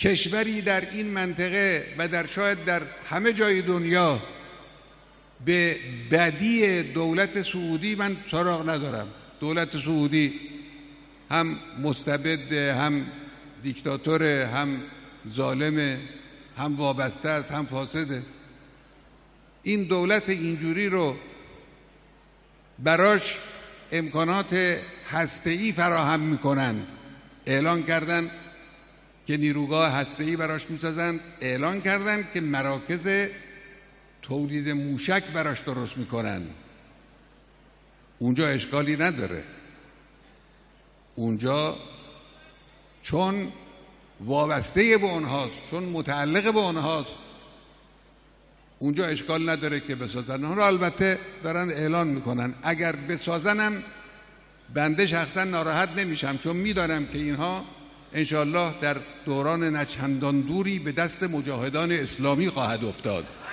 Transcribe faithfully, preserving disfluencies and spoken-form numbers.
کشوری در این منطقه و در شاید در همه جای دنیا به بدی دولت سعودی من سراغ ندارم. دولت سعودی هم مستبد، هم دیکتاتور، هم ظالم، هم وابسته است، هم فاسده. این دولت اینجوری رو براش امکانات هسته‌ای فراهم میکنند. اعلان کردن که نیروگاه هسته‌ای براش میسازند، اعلان کردن که مراکز تولید موشک براش درست میکنن. اونجا اشکالی نداره، اونجا چون وابسته به اونهاست، چون متعلق به اونهاست، اونجا اشکال نداره که بسازن. اون رو البته دارن اعلان میکنن. اگر بسازنم بنده شخصا ناراحت نمیشم، چون میدانم که اینها انشالله در دوران نچندان دوری به دست مجاهدان اسلامی خواهد افتاد.